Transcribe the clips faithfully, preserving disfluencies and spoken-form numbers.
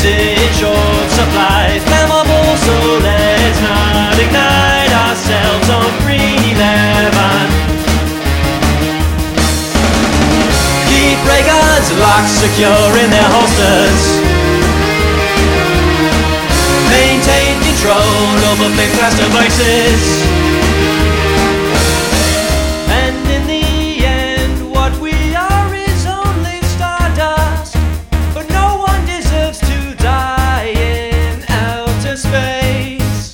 is in short supply. Flammable, so let's not ignite ourselves on green eleven. Keep ray guns locked secure in their holsters. Maintain control over big fast devices. And in the end, what we are is only stardust. But no one deserves to die in outer space.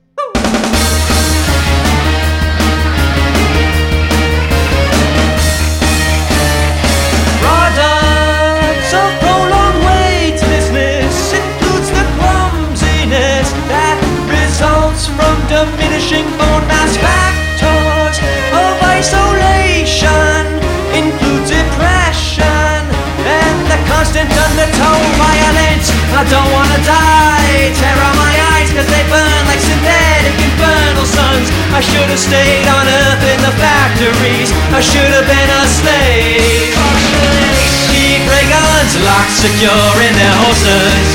Products of prolonged weightlessness includes the clumsiness that results from diminishing bone mass. Factors of isolation include depression and the constant undertone violence. I don't wanna die, tear out my eyes cause they burn like synthetic infernal suns. I should have stayed on earth in the factories, I should have been a slave. Keep ray guns locked secure in their holsters.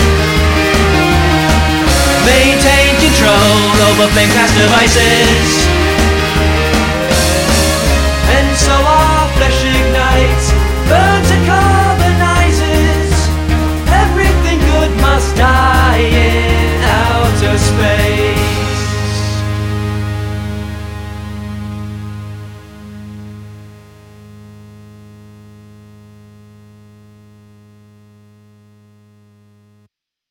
Maintain control over flame cast devices.